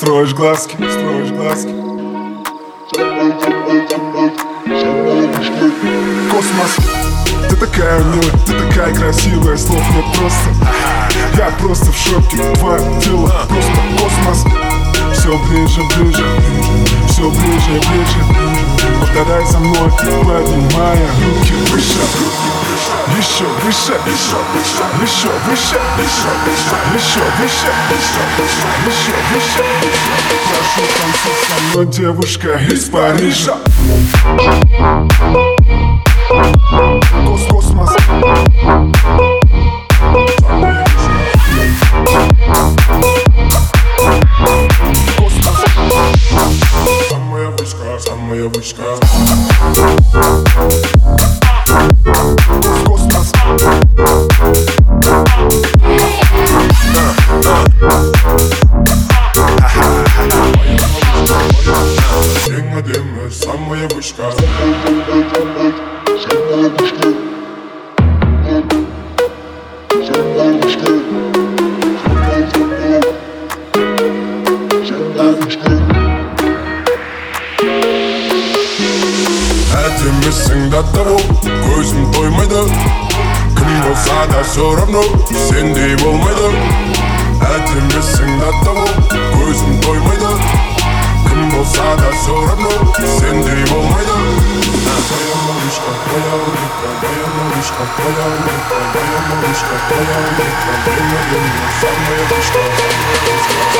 строишь глазки, строишь глазки. Космос, ты такая милая, ты такая красивая, слов нет просто. Я просто в шоке, твое тело просто космос. Все ближе, ближе, все ближе, ближе. Повторяй за мной, поднимая руки выше. Еще выше, еще выше, еще выше, еще выше, еще выше, еще выше. Прошу, танцуй со мной, девушка из Парижа. Космос. Самая вышка, самая вышка. Космос. Дема, самая вышка. Самая вышка. Самая вышка. Әдемісің да тауып, көзім тоймайды. Кім болса да все равно, сендей болмайды. Әдемісің да тауып, көзім тоймайды. Кім болса да все равно, сендей болмайды. Моя малышка, моя улыбка, моя малышка, моя улыбка, моя малышка, моя улыбка, моя улыбка, самая вышка.